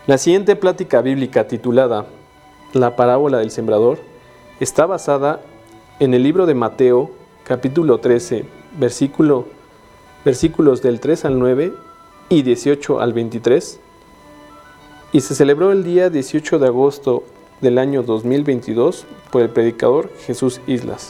La siguiente plática bíblica titulada La parábola del sembrador está basada en el libro de Mateo, capítulo 13, versículos del 3 al 9 y 18 al 23, y se celebró el día 18 de agosto del año 2022 por el predicador Jesús Islas.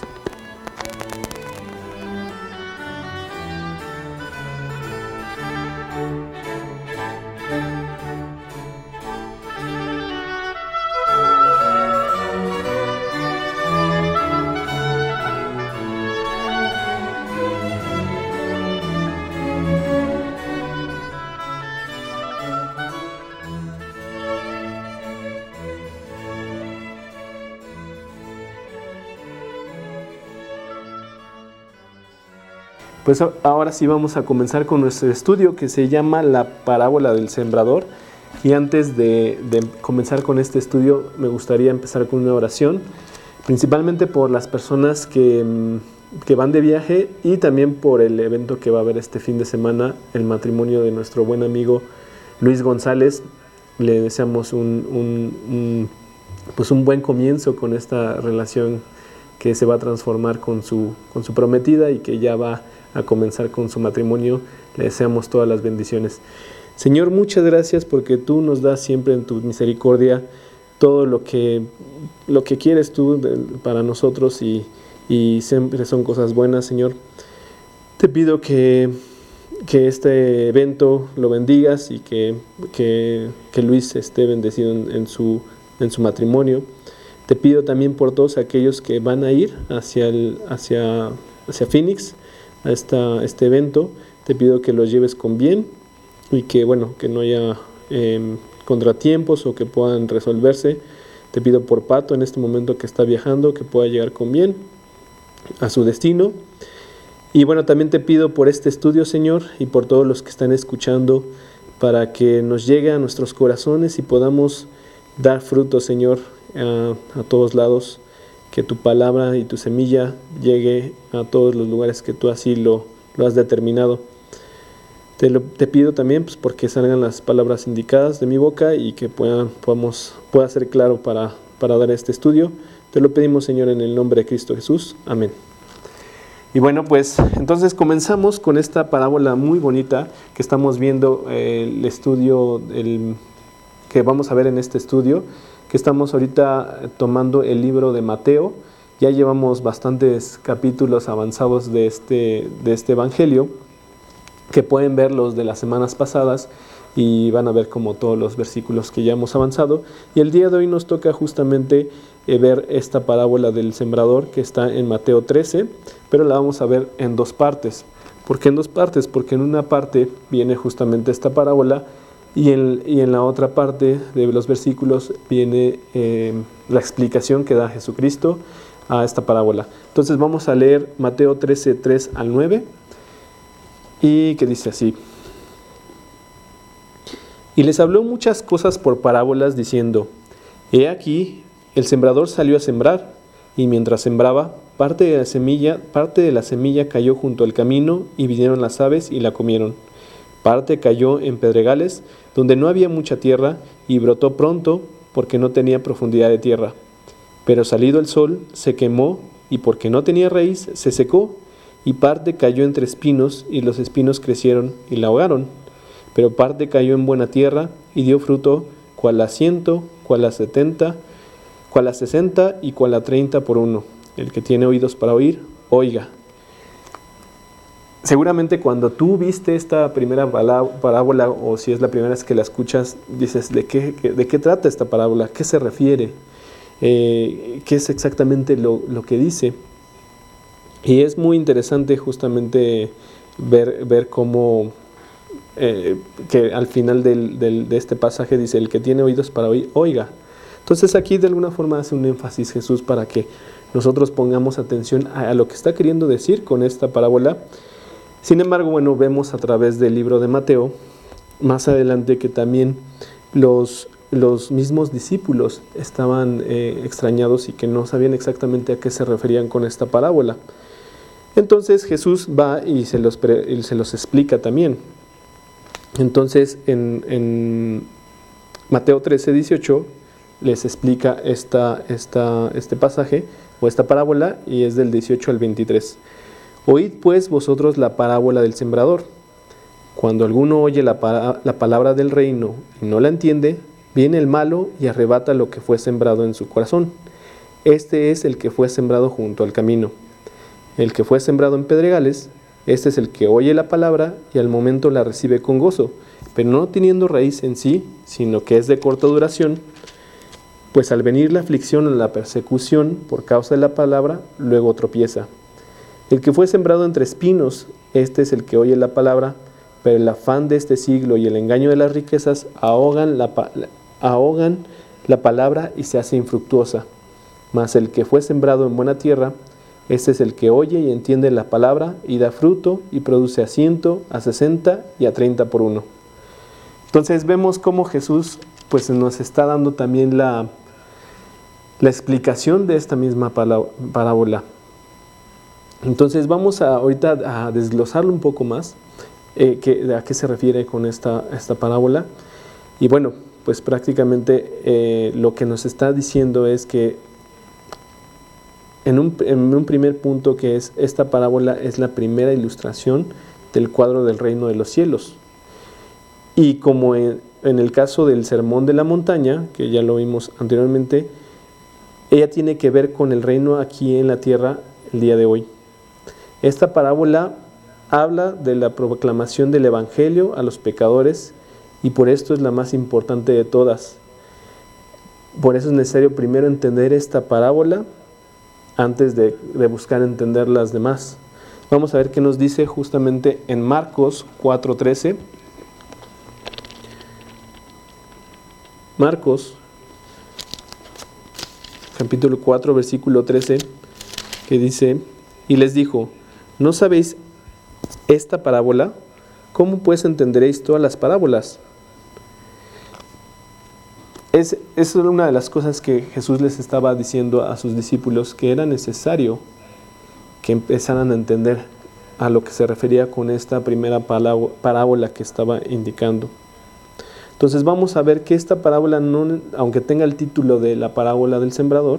Pues ahora sí vamos a comenzar con nuestro estudio que se llama La parábola del sembrador. Y antes de comenzar con este estudio me gustaría empezar con una oración, principalmente por las personas que van de viaje y también por el evento que va a haber este fin de semana, el matrimonio de nuestro buen amigo Luis González. Le deseamos un buen comienzo con esta relación que se va a transformar con su prometida y que ya va a comenzar con su matrimonio. Le deseamos todas las bendiciones. Señor, muchas gracias porque tú nos das siempre en tu misericordia todo lo que quieres tú para nosotros y siempre son cosas buenas, Señor. Te pido que este evento lo bendigas y que Luis esté bendecido en su matrimonio. Te pido también por todos aquellos que van a ir hacia Phoenix a este evento. Te pido que los lleves con bien y que no haya contratiempos o que puedan resolverse. Te pido por Pato en este momento que está viajando, que pueda llegar con bien a su destino. Y también te pido por este estudio, Señor, y por todos los que están escuchando, para que nos llegue a nuestros corazones y podamos dar fruto, Señor, a todos lados, que tu palabra y tu semilla llegue a todos los lugares que tú así lo has determinado. Te pido también porque salgan las palabras indicadas de mi boca y que pueda ser claro para dar este estudio. Te lo pedimos, Señor, en el nombre de Cristo Jesús. Amén. Y entonces comenzamos con esta parábola muy bonita que estamos viendo, el estudio que vamos a ver en este estudio, que estamos ahorita tomando el libro de Mateo. Ya llevamos bastantes capítulos avanzados de este evangelio, que pueden ver los de las semanas pasadas y van a ver como todos los versículos que ya hemos avanzado. Y el día de hoy nos toca justamente ver esta parábola del sembrador que está en Mateo 13, pero la vamos a ver en dos partes. ¿Por qué en dos partes? Porque en una parte viene justamente esta parábola y en la otra parte de los versículos viene la explicación que da Jesucristo a esta parábola. Entonces vamos a leer Mateo 13, 3 al 9, y que dice así: Y les habló muchas cosas por parábolas, diciendo: He aquí, el sembrador salió a sembrar, y mientras sembraba, parte de la semilla cayó junto al camino, y vinieron las aves y la comieron. Parte cayó en pedregales, donde no había mucha tierra, y brotó pronto, porque no tenía profundidad de tierra. Pero salido el sol, se quemó, y porque no tenía raíz, se secó, y parte cayó entre espinos, y los espinos crecieron y la ahogaron. Pero parte cayó en buena tierra, y dio fruto, cual a 100, cual a 70, cual a 60, y cual a 30 por uno. El que tiene oídos para oír, oiga. Seguramente cuando tú viste esta primera parábola, o si es la primera vez que la escuchas, dices: ¿de qué trata esta parábola? ¿Qué se refiere? ¿Qué es exactamente lo que dice? Y es muy interesante justamente ver cómo que al final de este pasaje dice: el que tiene oídos para oír, oiga. Entonces aquí de alguna forma hace un énfasis Jesús para que nosotros pongamos atención a lo que está queriendo decir con esta parábola. Sin embargo, vemos a través del libro de Mateo, más adelante, que también los mismos discípulos estaban extrañados y que no sabían exactamente a qué se referían con esta parábola. Entonces Jesús va y se los explica también. Entonces en Mateo 13:18 les explica este pasaje o esta parábola, y es del 18 al 23. Oíd pues vosotros la parábola del sembrador. Cuando alguno oye la palabra del reino y no la entiende, viene el malo y arrebata lo que fue sembrado en su corazón. Este es el que fue sembrado junto al camino. El que fue sembrado en pedregales, este es el que oye la palabra y al momento la recibe con gozo, pero no teniendo raíz en sí, sino que es de corta duración, pues al venir la aflicción o la persecución por causa de la palabra, luego tropieza. El que fue sembrado entre espinos, este es el que oye la palabra, pero el afán de este siglo y el engaño de las riquezas ahogan la palabra y se hace infructuosa. Mas el que fue sembrado en buena tierra, este es el que oye y entiende la palabra y da fruto y produce a 100, a 60 y a 30 por uno. Entonces vemos cómo Jesús pues nos está dando también la explicación de esta misma parábola. Entonces vamos ahorita a desglosarlo un poco más, a qué se refiere con esta parábola. Y bueno, pues prácticamente lo que nos está diciendo es que en un primer punto, que es esta parábola es la primera ilustración del cuadro del reino de los cielos. Y como en el caso del sermón de la montaña, que ya lo vimos anteriormente, ella tiene que ver con el reino aquí en la tierra el día de hoy. Esta parábola habla de la proclamación del evangelio a los pecadores y por esto es la más importante de todas. Por eso es necesario primero entender esta parábola antes de buscar entender las demás. Vamos a ver qué nos dice justamente en Marcos 4:13. Marcos capítulo 4, versículo 13, que dice: y les dijo, ¿no sabéis esta parábola? ¿Cómo pues entenderéis todas las parábolas? Esa es una de las cosas que Jesús les estaba diciendo a sus discípulos, que era necesario que empezaran a entender a lo que se refería con esta primera parábola que estaba indicando. Entonces vamos a ver que esta parábola, no, aunque tenga el título de la parábola del sembrador,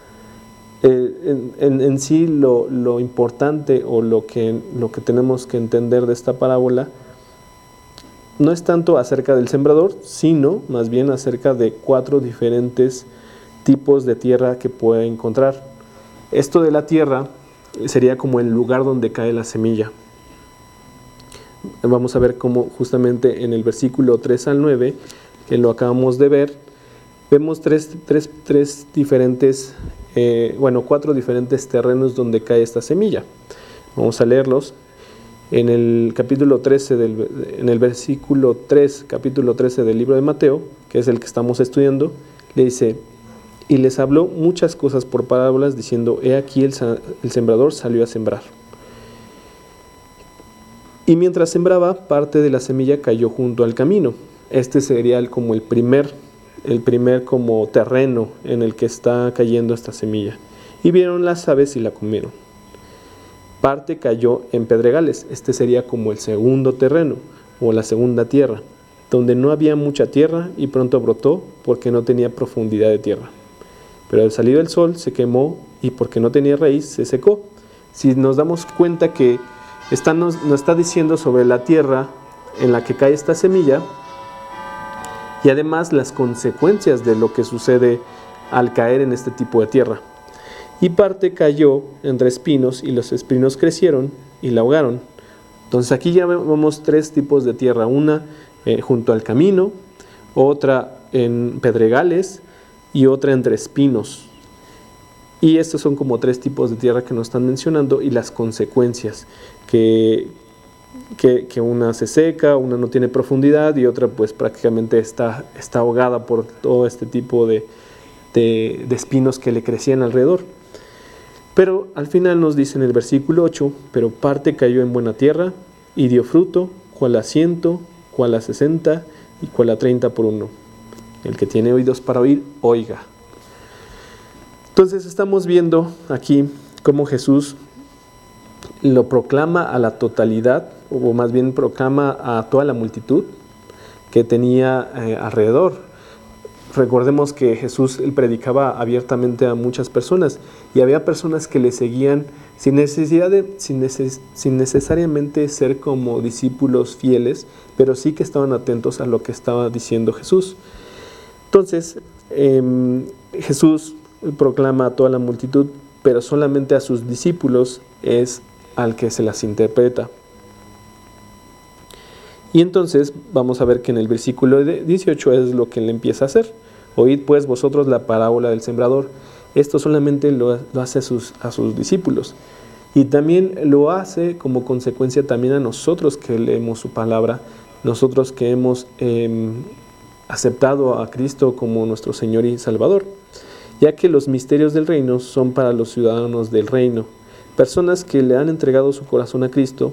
en sí lo importante o lo que tenemos que entender de esta parábola no es tanto acerca del sembrador, sino más bien acerca de 4 diferentes tipos de tierra que puede encontrar. Esto de la tierra sería como el lugar donde cae la semilla. Vamos a ver cómo justamente en el versículo 3 al 9, que lo acabamos de ver, vemos 4 diferentes terrenos donde cae esta semilla. Vamos a leerlos. En el capítulo 13, en el versículo 3, capítulo 13 del libro de Mateo, que es el que estamos estudiando, le dice: y les habló muchas cosas por parábolas, diciendo: he aquí el sembrador salió a sembrar. Y mientras sembraba, parte de la semilla cayó junto al camino. Este sería como el primer como terreno en el que está cayendo esta semilla. Y vieron las aves y la comieron. Parte cayó en pedregales. Este sería como el segundo terreno o la segunda tierra, donde no había mucha tierra y pronto brotó porque no tenía profundidad de tierra. Pero al salir el sol se quemó y porque no tenía raíz se secó. Si nos damos cuenta que nos está diciendo sobre la tierra en la que cae esta semilla y además las consecuencias de lo que sucede al caer en este tipo de tierra. Y parte cayó entre espinos y los espinos crecieron y la ahogaron. Entonces aquí ya vemos 3 tipos de tierra: una junto al camino, otra en pedregales y otra entre espinos. Y estos son como 3 tipos de tierra que nos están mencionando y las consecuencias, que una se seca, una no tiene profundidad y otra pues prácticamente está ahogada por todo este tipo de espinos que le crecían alrededor. Pero al final nos dice en el versículo 8: pero parte cayó en buena tierra y dio fruto, cual a 100, cual a 60 y cual a 30 por uno. El que tiene oídos para oír, oiga. Entonces estamos viendo aquí cómo Jesús lo proclama a la totalidad, o más bien proclama a toda la multitud que tenía alrededor. recordemos que Jesús él predicaba abiertamente a muchas personas y había personas que le seguían sin necesariamente ser como discípulos fieles, pero sí que estaban atentos a lo que estaba diciendo Jesús. Entonces, Jesús proclama a toda la multitud, pero solamente a sus discípulos es al que se las interpreta. Y entonces vamos a ver que en el versículo 18 es lo que él empieza a hacer. Oíd pues vosotros la parábola del sembrador. Esto solamente lo hace a sus discípulos. Y también lo hace como consecuencia también a nosotros que leemos su palabra, nosotros que hemos aceptado a Cristo como nuestro Señor y Salvador, ya que los misterios del reino son para los ciudadanos del reino, personas que le han entregado su corazón a Cristo.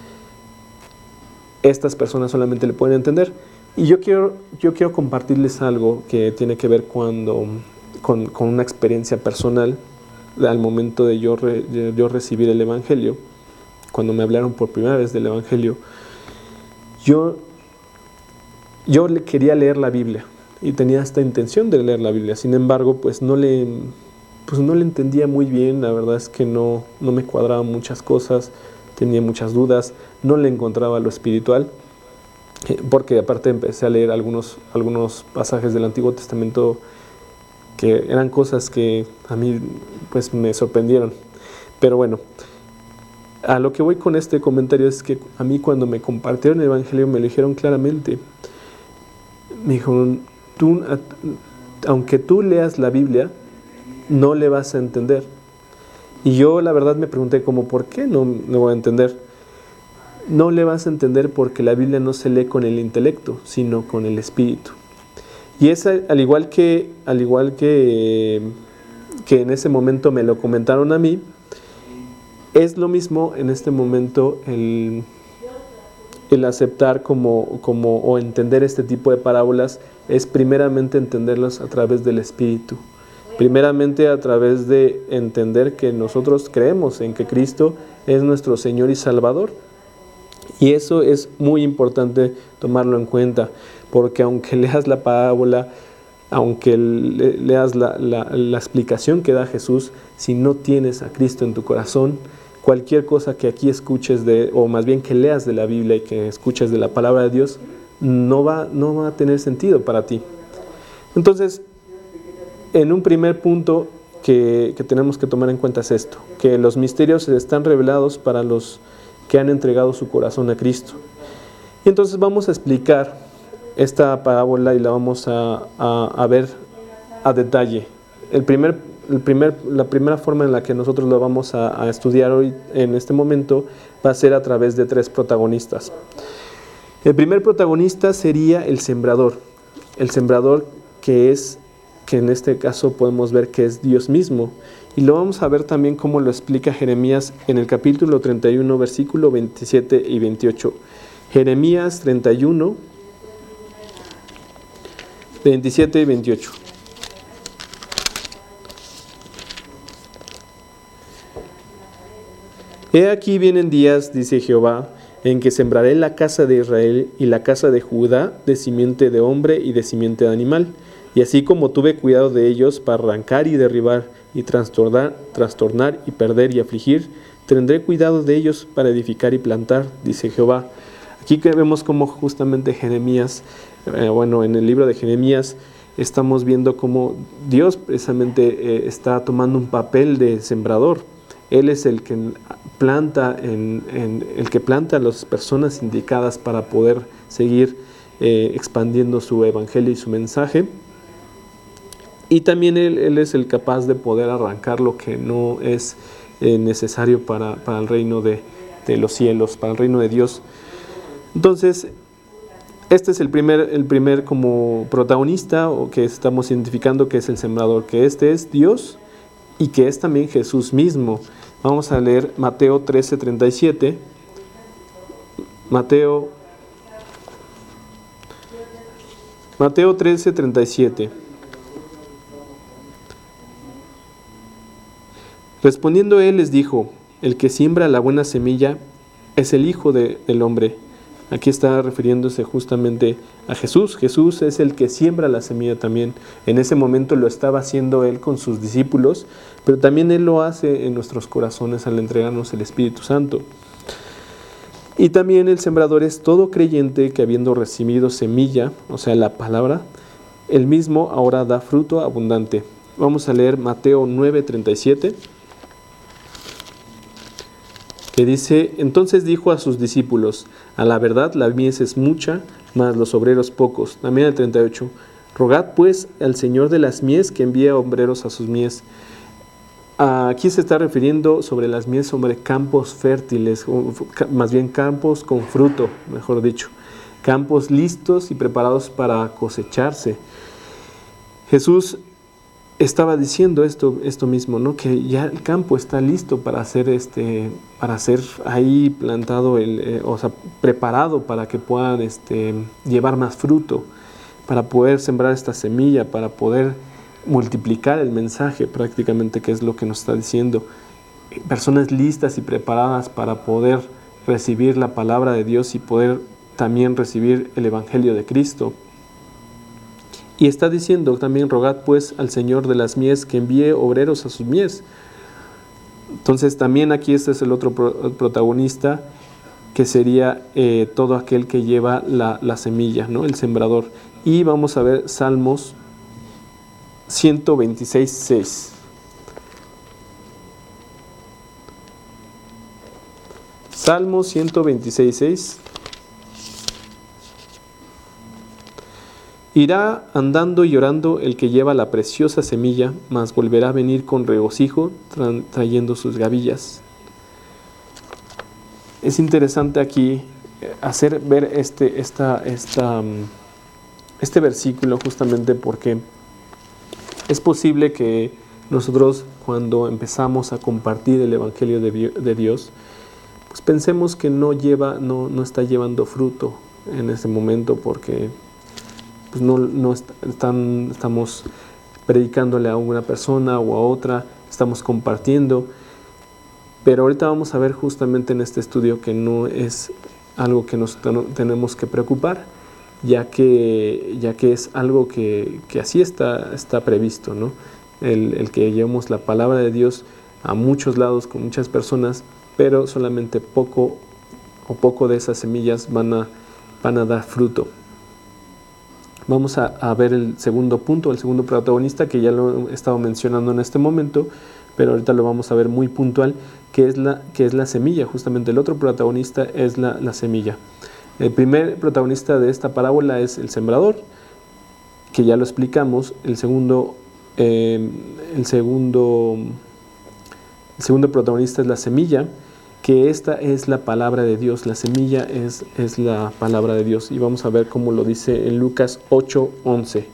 Estas personas solamente le pueden entender. Y yo quiero compartirles algo que tiene que ver con una experiencia personal al momento de yo recibir el Evangelio. Cuando me hablaron por primera vez del Evangelio, yo quería leer la Biblia y tenía esta intención de leer la Biblia. Sin embargo, pues no le entendía muy bien. La verdad es que no me cuadraban muchas cosas. Tenía muchas dudas, no le encontraba lo espiritual, porque aparte empecé a leer algunos pasajes del Antiguo Testamento que eran cosas que a mí pues me sorprendieron. Pero bueno, a lo que voy con este comentario es que a mí cuando me compartieron el Evangelio me lo dijeron claramente. Me dijeron, aunque tú leas la Biblia, no le vas a entender. Y yo la verdad me pregunté ¿por qué no le voy a entender? No le vas a entender porque la Biblia no se lee con el intelecto, sino con el espíritu. Y es al igual que en ese momento me lo comentaron a mí, es lo mismo en este momento el aceptar o entender este tipo de parábolas, es primeramente entenderlas a través del espíritu. Primeramente a través de entender que nosotros creemos en que Cristo es nuestro Señor y Salvador. Y eso es muy importante tomarlo en cuenta, porque aunque leas la parábola, aunque leas la explicación que da Jesús, si no tienes a Cristo en tu corazón, cualquier cosa que aquí escuches o más bien que leas de la Biblia y que escuches de la palabra de Dios, no va a tener sentido para ti. Entonces, en un primer punto que tenemos que tomar en cuenta es esto, que los misterios están revelados para los que han entregado su corazón a Cristo. Y entonces vamos a explicar esta parábola y la vamos a ver a detalle. La primera forma en la que nosotros lo vamos a estudiar hoy en este momento va a ser a través de 3 protagonistas. El primer protagonista sería el sembrador que en este caso podemos ver que es Dios mismo. Y lo vamos a ver también cómo lo explica Jeremías en el capítulo 31, versículo 27 y 28. Jeremías 31, 27 y 28. He aquí vienen días, dice Jehová, en que sembraré la casa de Israel y la casa de Judá de simiente de hombre y de simiente de animal. Y así como tuve cuidado de ellos para arrancar y derribar y trastornar y perder y afligir, tendré cuidado de ellos para edificar y plantar, dice Jehová. Aquí que vemos cómo justamente Jeremías, en el libro de Jeremías, estamos viendo cómo Dios precisamente está tomando un papel de sembrador. Él es el que planta, a las personas indicadas para poder seguir expandiendo su evangelio y su mensaje. Y también Él es el capaz de poder arrancar lo que no es necesario para el reino de los cielos, para el reino de Dios. Entonces, este es el primer como protagonista, o que estamos identificando que es el sembrador, que este es Dios y que es también Jesús mismo. Vamos a leer Mateo 13:37. Mateo 13:37. Respondiendo él les dijo: el que siembra la buena semilla es el Hijo del Hombre. Aquí está refiriéndose justamente a Jesús. Jesús es el que siembra la semilla también. En ese momento lo estaba haciendo Él con sus discípulos, pero también Él lo hace en nuestros corazones al entregarnos el Espíritu Santo. Y también el sembrador es todo creyente que habiendo recibido semilla, o sea, la palabra, el mismo ahora da fruto abundante. Vamos a leer Mateo 9:37, que dice: entonces dijo a sus discípulos: a la verdad la mies es mucha, mas los obreros pocos. También el 38, rogad pues al Señor de las mies que envíe obreros a sus mies. Aquí se está refiriendo sobre las mies, sobre campos fértiles, o más bien campos con fruto, mejor dicho, campos listos y preparados para cosecharse. Jesús estaba diciendo esto mismo, ¿no? Que ya el campo está listo para ser ahí plantado, o sea, preparado para que puedan llevar más fruto, para poder sembrar esta semilla, para poder multiplicar el mensaje prácticamente, que es lo que nos está diciendo. Personas listas y preparadas para poder recibir la palabra de Dios y poder también recibir el Evangelio de Cristo. Y está diciendo también: rogad pues al Señor de las mies que envíe obreros a sus mies. Entonces también aquí este es el otro protagonista, que sería todo aquel que lleva la semilla, ¿no? El sembrador. Y vamos a ver Salmos 126:6. Salmos 126:6. Irá andando y llorando el que lleva la preciosa semilla, mas volverá a venir con regocijo, trayendo sus gavillas. Es interesante aquí hacer ver este versículo, justamente porque es posible que nosotros, cuando empezamos a compartir el Evangelio de Dios, pues pensemos que no está llevando fruto en ese momento, porque pues estamos predicándole a una persona o a otra, estamos compartiendo. Pero ahorita vamos a ver justamente en este estudio que no es algo que nos tenemos que preocupar, ya que es algo que así está previsto, ¿no? El que llevemos la palabra de Dios a muchos lados con muchas personas, pero solamente poco de esas semillas van a dar fruto. Vamos a ver el segundo punto, el segundo protagonista, que ya lo he estado mencionando en este momento, pero ahorita lo vamos a ver muy puntual, que es la semilla. Justamente el otro protagonista es la semilla. El primer protagonista de esta parábola es el sembrador, que ya lo explicamos. El segundo protagonista es la semilla, que esta es la palabra de Dios. La semilla es la palabra de Dios. Y vamos a ver cómo lo dice en Lucas 8:11.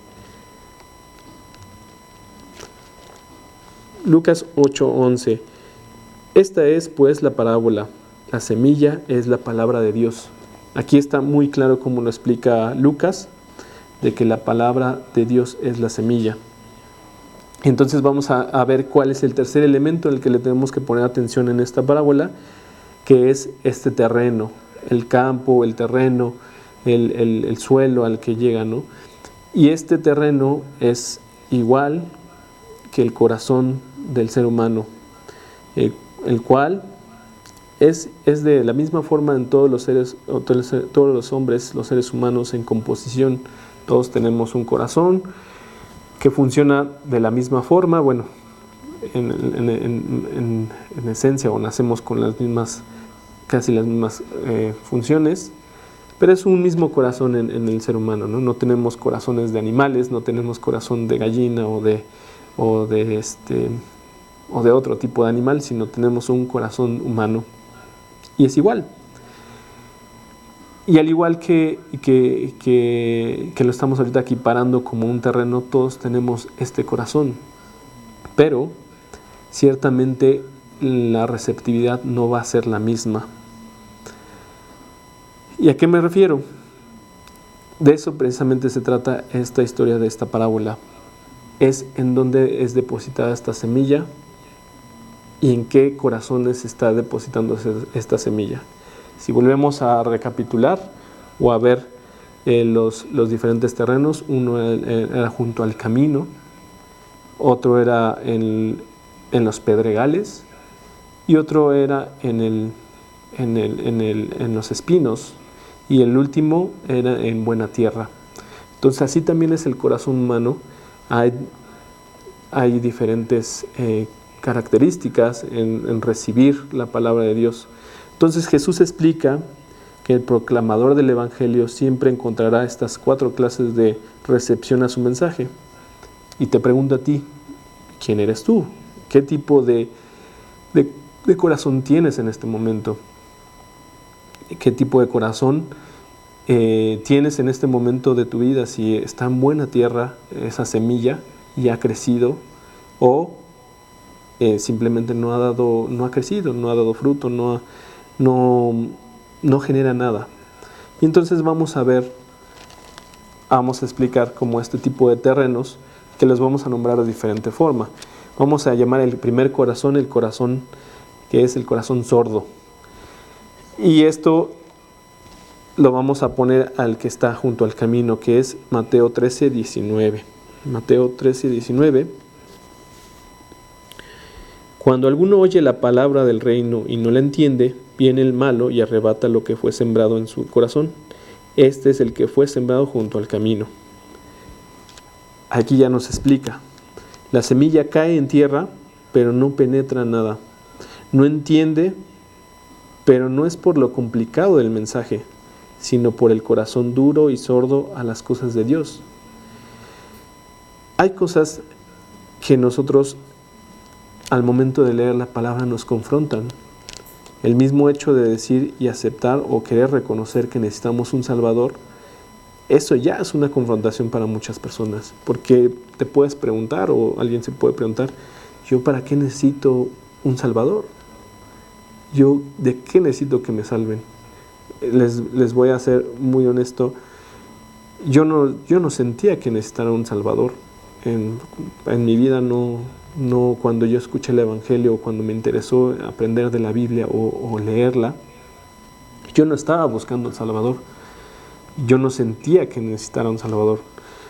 Lucas 8:11. Esta es pues la parábola. La semilla es la palabra de Dios. Aquí está muy claro cómo lo explica Lucas, de que la palabra de Dios es la semilla. Entonces vamos a ver cuál es el tercer elemento en el que le tenemos que poner atención en esta parábola, que es este terreno, el campo, el terreno, el suelo al que llega, ¿no? Y este terreno es igual que el corazón del ser humano, el cual es de la misma forma en todos los seres, todos los hombres, los seres humanos en composición. Todos tenemos un corazón que funciona de la misma forma, bueno, en esencia, o nacemos con casi las mismas funciones, pero es un mismo corazón en el ser humano, ¿no? No tenemos corazones de animales, no tenemos corazón de gallina o de otro tipo de animal, sino tenemos un corazón humano, y es igual. Y al igual que lo estamos ahorita equiparando como un terreno, todos tenemos este corazón, pero ciertamente la receptividad no va a ser la misma. ¿Y a qué me refiero? De eso precisamente se trata esta historia de esta parábola. Es en dónde es depositada esta semilla y en qué corazones está depositando esta semilla. Si volvemos a recapitular, o a ver los diferentes terrenos. Uno era junto al camino, otro era en los pedregales y otro era en los espinos, y el último era en buena tierra. Entonces así también es el corazón humano. Hay diferentes características en recibir la palabra de Dios. Entonces Jesús explica que el proclamador del Evangelio siempre encontrará estas 4 clases de recepción a su mensaje. Y te pregunto a ti, ¿quién eres tú? ¿Qué tipo de corazón tienes en este momento? ¿Qué tipo de corazón tienes en este momento de tu vida? Si está en buena tierra esa semilla y ha crecido, o simplemente no ha crecido, no ha dado fruto, no genera nada. Y entonces vamos a explicar como este tipo de terrenos, que los vamos a nombrar de diferente forma. Vamos a llamar el primer corazón, el corazón que es el corazón sordo. Y esto lo vamos a poner al que está junto al camino, que es Mateo 13:19. Mateo 13:19. Cuando alguno oye la palabra del reino y no la entiende, viene el malo y arrebata lo que fue sembrado en su corazón. Este es el que fue sembrado junto al camino. Aquí ya nos explica. La semilla cae en tierra, pero no penetra nada. No entiende, pero no es por lo complicado del mensaje, sino por el corazón duro y sordo a las cosas de Dios. Hay cosas que nosotros al momento de leer la palabra nos confrontan. El mismo hecho de decir y aceptar o querer reconocer que necesitamos un Salvador, eso ya es una confrontación para muchas personas, porque te puedes preguntar, o alguien se puede preguntar, ¿yo para qué necesito un Salvador? ¿Yo de qué necesito que me salven? Les voy a ser muy honesto, yo no sentía que necesitara un Salvador. En mi vida no, cuando yo escuché el Evangelio, cuando me interesó aprender de la Biblia o leerla, yo no estaba buscando el Salvador. Yo no sentía que necesitara un Salvador.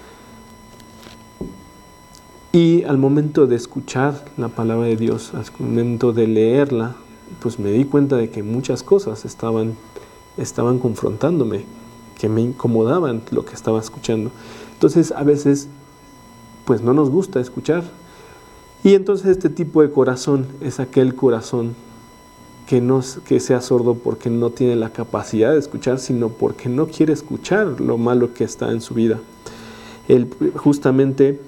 Y al momento de escuchar la palabra de Dios, al momento de leerla, pues me di cuenta de que muchas cosas estaban confrontándome, que me incomodaban lo que estaba escuchando. Entonces a veces pues no nos gusta escuchar. Y entonces este tipo de corazón es aquel corazón que sea sordo porque no tiene la capacidad de escuchar, sino porque no quiere escuchar lo malo que está en su vida. Justamente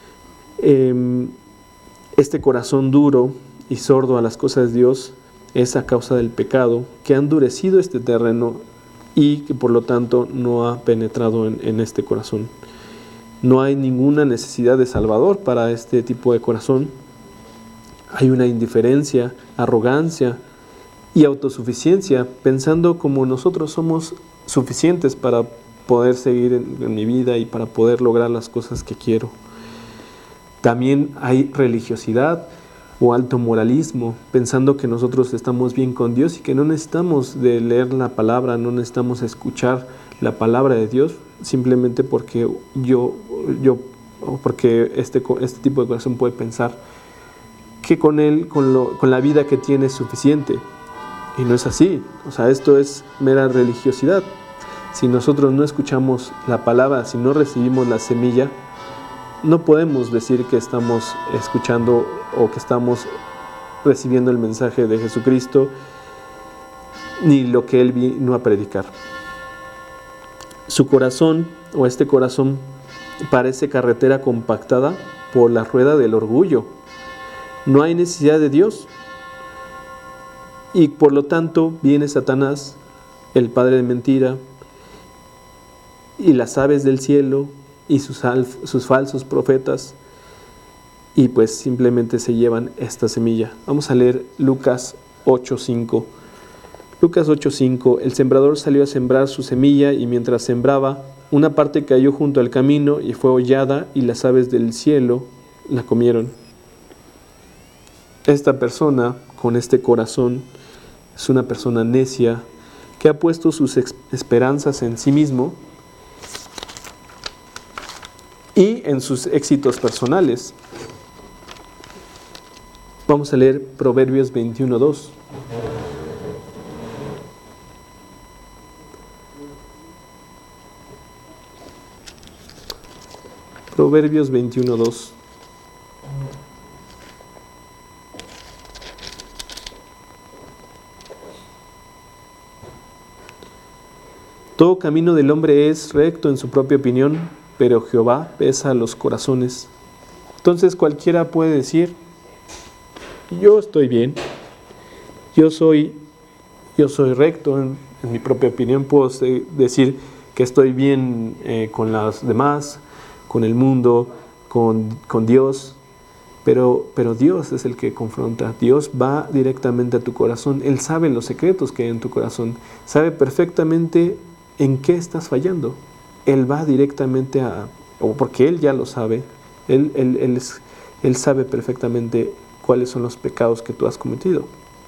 este corazón duro y sordo a las cosas de Dios es a causa del pecado, que ha endurecido este terreno y que por lo tanto no ha penetrado en este corazón. No hay ninguna necesidad de Salvador para este tipo de corazón. Hay una indiferencia, arrogancia y autosuficiencia, pensando como nosotros somos suficientes para poder seguir en mi vida y para poder lograr las cosas que quiero. También hay religiosidad o alto moralismo, pensando que nosotros estamos bien con Dios y que no necesitamos de leer la palabra, no necesitamos escuchar la palabra de Dios, simplemente porque porque este tipo de corazón puede pensar que con la vida que tiene es suficiente. Y no es así. O sea, esto es mera religiosidad. Si nosotros no escuchamos la palabra, si no recibimos la semilla, no podemos decir que estamos escuchando o que estamos recibiendo el mensaje de Jesucristo, ni lo que Él vino a predicar. Su corazón, o este corazón, parece carretera compactada por la rueda del orgullo. No hay necesidad de Dios. Y por lo tanto viene Satanás, el padre de mentira, y las aves del cielo, y sus falsos profetas, y pues simplemente se llevan esta semilla. Vamos a leer Lucas 8:5. Lucas 8:5. El sembrador salió a sembrar su semilla, y mientras sembraba, una parte cayó junto al camino y fue hollada, y las aves del cielo la comieron. Esta persona con este corazón es una persona necia que ha puesto sus esperanzas en sí mismo y en sus éxitos personales. Vamos a leer Proverbios 21:2. Proverbios 21:2. Todo camino del hombre es recto en su propia opinión, pero Jehová pesa los corazones. Entonces cualquiera puede decir, yo estoy bien, yo soy recto en mi propia opinión, puedo decir que estoy bien con las demás, con el mundo, con Dios, pero Dios es el que confronta. Dios va directamente a tu corazón. Él sabe los secretos que hay en tu corazón, sabe perfectamente en qué estás fallando. Él va directamente porque Él ya lo sabe, Él sabe perfectamente cuáles son los pecados que tú has cometido.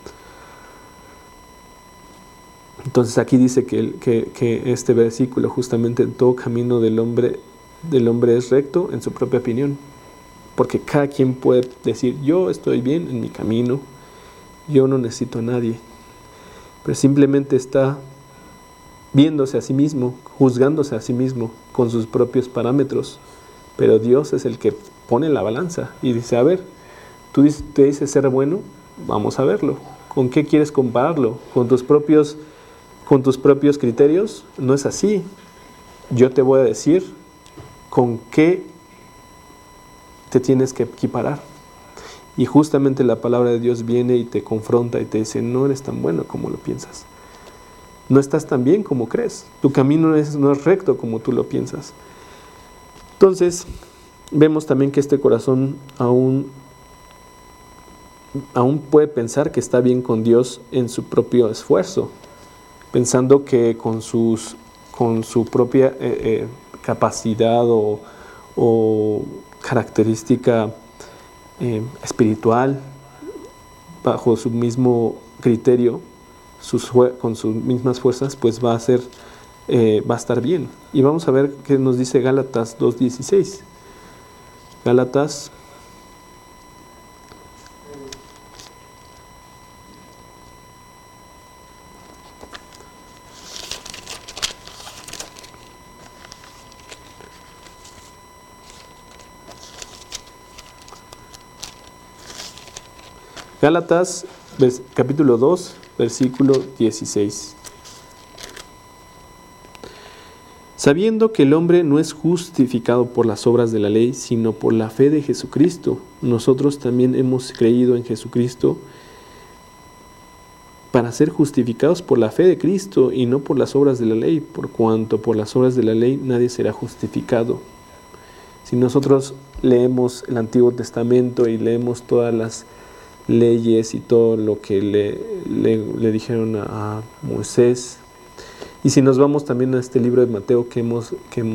Entonces aquí dice que este versículo, justamente, todo camino del hombre es recto en su propia opinión, porque cada quien puede decir, yo estoy bien en mi camino, yo no necesito a nadie, pero simplemente está viéndose a sí mismo, juzgándose a sí mismo con sus propios parámetros. Pero Dios es el que pone la balanza y dice, a ver, tú te dices ser bueno, vamos a verlo. ¿Con qué quieres compararlo? ¿Con tus propios criterios? No es así. Yo te voy a decir con qué te tienes que equiparar. Y justamente la palabra de Dios viene y te confronta y te dice, no eres tan bueno como lo piensas. No estás tan bien como crees. Tu camino no es recto como tú lo piensas. Entonces, vemos también que este corazón aún puede pensar que está bien con Dios en su propio esfuerzo, pensando que con su propia capacidad o característica espiritual, bajo su mismo criterio, con sus mismas fuerzas, pues va a estar bien. Y vamos a ver qué nos dice Gálatas 2:16. Gálatas 2, capítulo 2, versículo 16. Sabiendo que el hombre no es justificado por las obras de la ley, sino por la fe de Jesucristo, nosotros también hemos creído en Jesucristo para ser justificados por la fe de Cristo y no por las obras de la ley, por cuanto por las obras de la ley nadie será justificado. Si nosotros leemos el Antiguo Testamento y leemos todas las leyes y todo lo que le dijeron a Moisés, y si nos vamos también a este libro de Mateo que hemos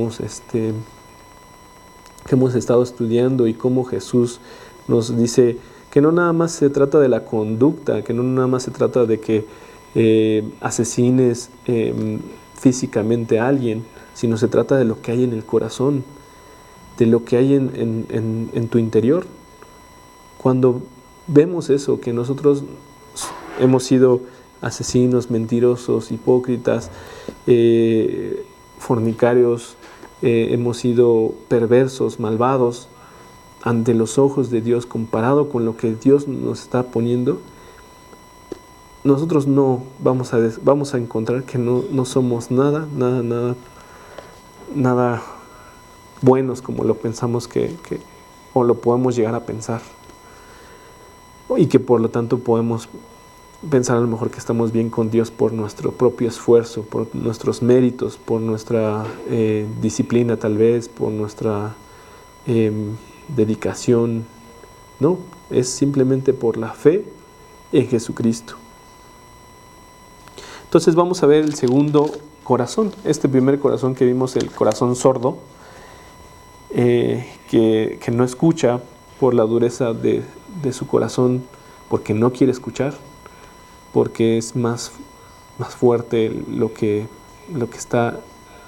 estado estudiando, y cómo Jesús nos dice que no nada más se trata de la conducta, que no nada más se trata de que asesines físicamente a alguien, sino se trata de lo que hay en el corazón, de lo que hay en tu interior. Cuando vemos eso, que nosotros hemos sido asesinos, mentirosos, hipócritas, fornicarios, hemos sido perversos, malvados ante los ojos de Dios, comparado con lo que Dios nos está poniendo, nosotros no vamos a encontrar que no somos nada buenos como lo pensamos o lo podemos llegar a pensar, y que por lo tanto podemos pensar a lo mejor que estamos bien con Dios por nuestro propio esfuerzo, por nuestros méritos, por nuestra disciplina tal vez, por nuestra dedicación. No, es simplemente por la fe en Jesucristo. Entonces vamos a ver el segundo corazón. Este primer corazón que vimos, el corazón sordo, que no escucha por la dureza de su corazón, porque no quiere escuchar, porque es más más fuerte lo que está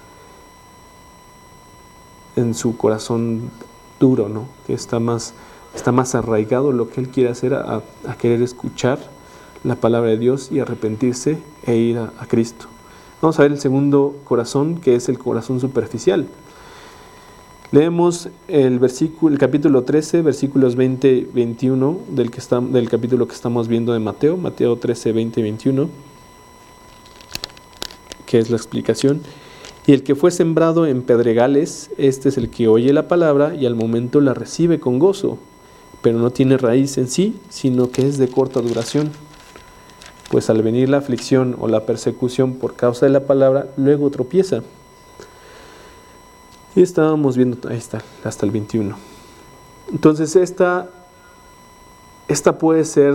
en su corazón duro, ¿no? Que está más arraigado lo que él quiere hacer a querer escuchar la palabra de Dios y arrepentirse e ir a Cristo. Vamos a ver el segundo corazón, que es el corazón superficial. Leemos el capítulo 13, versículos 20 y 21 del capítulo que estamos viendo de Mateo 13, 20 y 21, que es la explicación. Y el que fue sembrado en pedregales, este es el que oye la palabra y al momento la recibe con gozo, pero no tiene raíz en sí, sino que es de corta duración. Pues al venir la aflicción o la persecución por causa de la palabra, luego tropieza. Y estábamos viendo, ahí está, hasta el 21. Entonces esta puede ser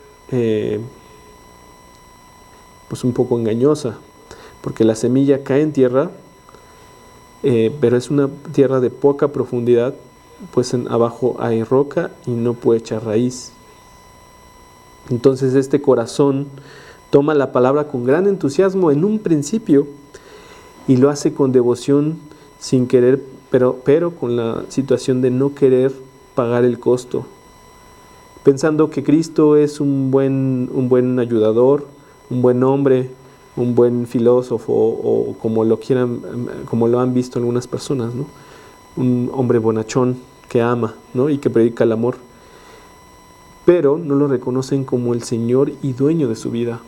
pues un poco engañosa, porque la semilla cae en tierra, pero es una tierra de poca profundidad, pues abajo hay roca y no puede echar raíz. Entonces este corazón toma la palabra con gran entusiasmo en un principio y lo hace con devoción sin querer, pero con la situación de no querer pagar el costo, pensando que Cristo es un buen ayudador, un buen hombre, un buen filósofo, o como lo han visto algunas personas, ¿no? Un hombre bonachón que ama, ¿no? Y que predica el amor, pero no lo reconocen como el Señor y dueño de su vida.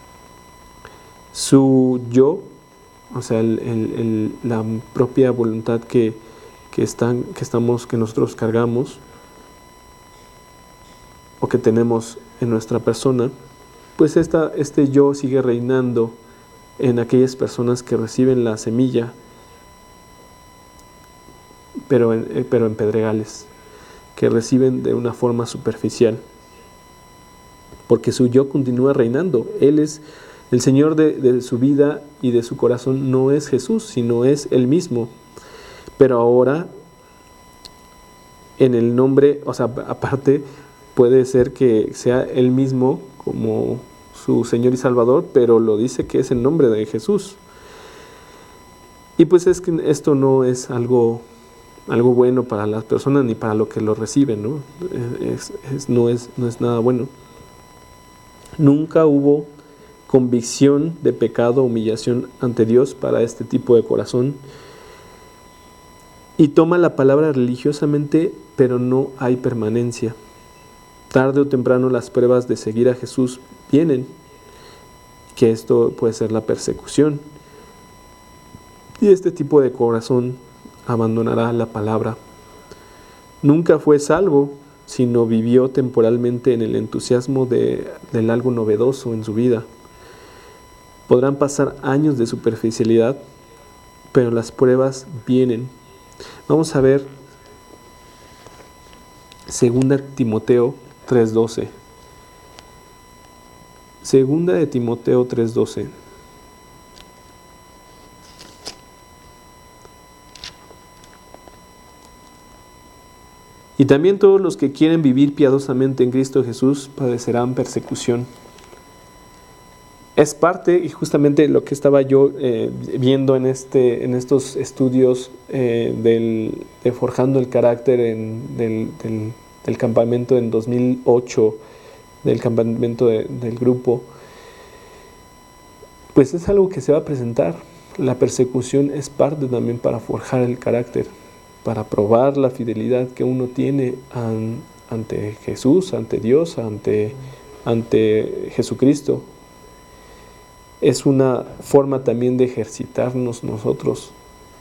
Su yo, o sea, la propia voluntad que nosotros cargamos o que tenemos en nuestra persona, pues este yo sigue reinando en aquellas personas que reciben la semilla, pero en pedregales, que reciben de una forma superficial, porque su yo continúa reinando. Él es el Señor de su vida y de su corazón, no es Jesús, sino es Él mismo. Pero ahora, en el nombre, o sea, aparte, puede ser que sea Él mismo como su Señor y Salvador, pero lo dice que es el nombre de Jesús. Y pues es que esto no es algo bueno para las personas ni para lo que lo reciben, ¿no? No es nada bueno. Nunca hubo convicción de pecado, humillación ante Dios para este tipo de corazón. Y toma la palabra religiosamente, pero no hay permanencia. Tarde o temprano las pruebas de seguir a Jesús vienen, que esto puede ser la persecución. Y este tipo de corazón abandonará la palabra. Nunca fue salvo, sino vivió temporalmente en el entusiasmo del algo novedoso en su vida. Podrán pasar años de superficialidad, pero las pruebas vienen. Vamos a ver 2 Timoteo 3:12. 2 Timoteo 3:12. Y también todos los que quieren vivir piadosamente en Cristo Jesús padecerán persecución. Es parte, y justamente lo que estaba yo viendo en estos estudios de Forjando el Carácter del campamento en 2008, del campamento del grupo, pues es algo que se va a presentar. La persecución es parte también para forjar el carácter, para probar la fidelidad que uno tiene ante Jesús, ante Dios, ante Jesucristo. Es una forma también de ejercitarnos nosotros.